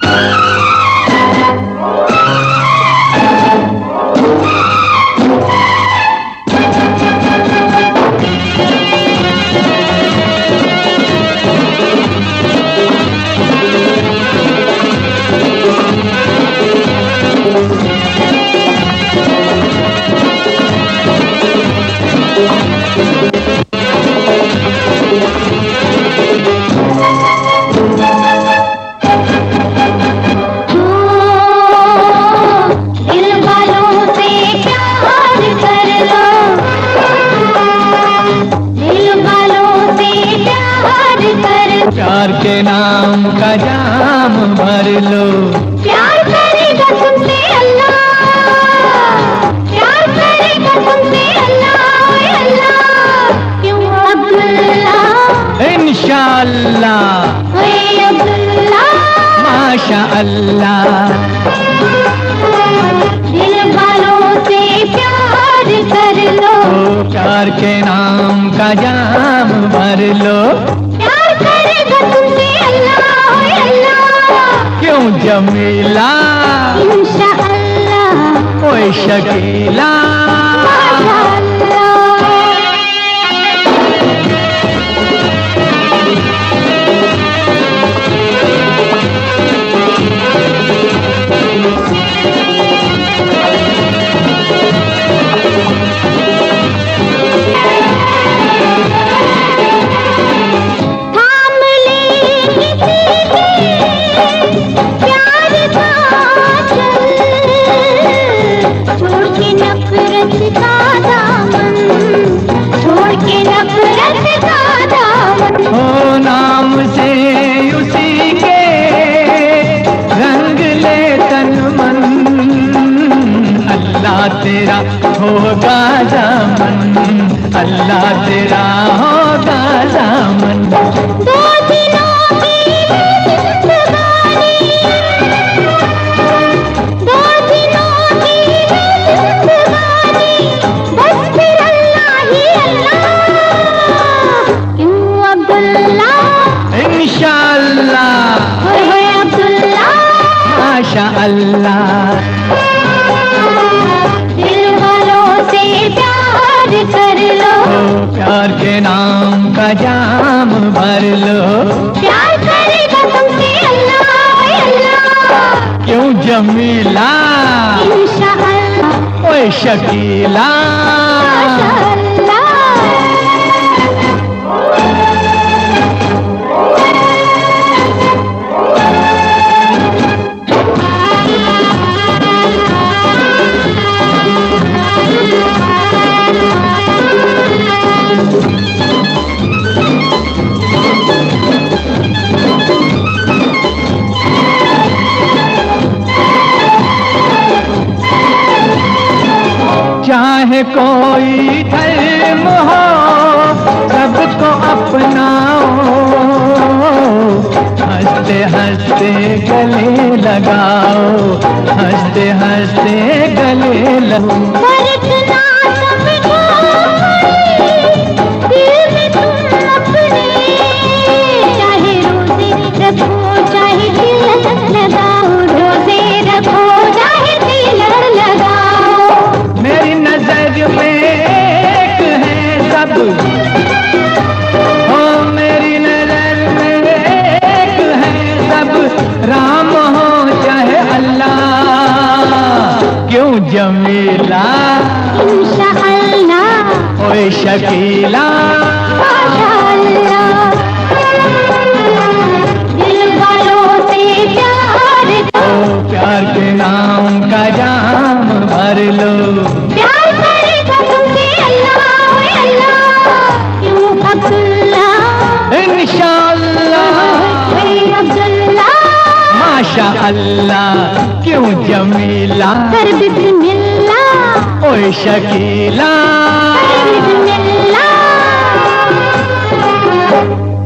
प्यार के नाम का जाम भर लो। प्यार करेगा तुमसे अल्लाह, प्यार करेगा तुमसे अल्लाह, अल्लाह क्यों अब्दुल्ला, इंशाअल्लाह अब्दुल्ला माशा अल्लाह। दिल वालों से प्यार कर लो, प्यार के नाम का जाम भर लो। प्यार करेगा तुमसे अल्लाह, अल्लाह क्यों जमीला, इंशाअल्लाह ओए शकीला, माशा अल्लाह। हो नाम से उसी के रंग ले तन मन, अल्लाह तेरा होगा दामन, अल्लाह तेरा होगा दामन। दो दिनों की जिंदगानी, दो दिनों की जिंदगानी, बस फिर अल्लाह ही अल्लाह क्यों अब्दुल्ला, इंशाअल्लाह ओए अब्दुल्ला माशा अल्लाह। दिल वालों से प्यार कर लो, प्यार के नाम का जाम भर लो। प्यार करेगा तुमसे अल्लाह, अल्लाह क्यों जमीला, इंशाअल्लाह ओए शकीला, माशा अल्लाह। चाहे कोई धर्म हो सबको अपनाओ, हंसते हंसते गले लगाओ, हंसते हंसते गले लगाओ। फर्क ना समझो दिल में तुम अपने, चाहे रोजे रखो चाहे तिलक लगाओ, रोजे रखो चाहे तिलक लगाओ। मेरी नजर में एक है सब, हो मेरी नजर में एक है सब, राम हो चाहे अल्लाह, क्यों जमीला, इंशाअल्लाह ओए शकीला, माशा अल्लाह। दिल वालों से प्यार ओ प्यार के नाम का जाम भर लो। प्यार करेगा तुमसे अल्लाह, अल्लाह क्यों अब्दुल्ला, इंशाअल्लाह अब्दुल्ला माशा अल्लाह, क्यों जमीला, कर बिस्मिल्लाह, ओए शकीला, कर बिस्मिल्लाह।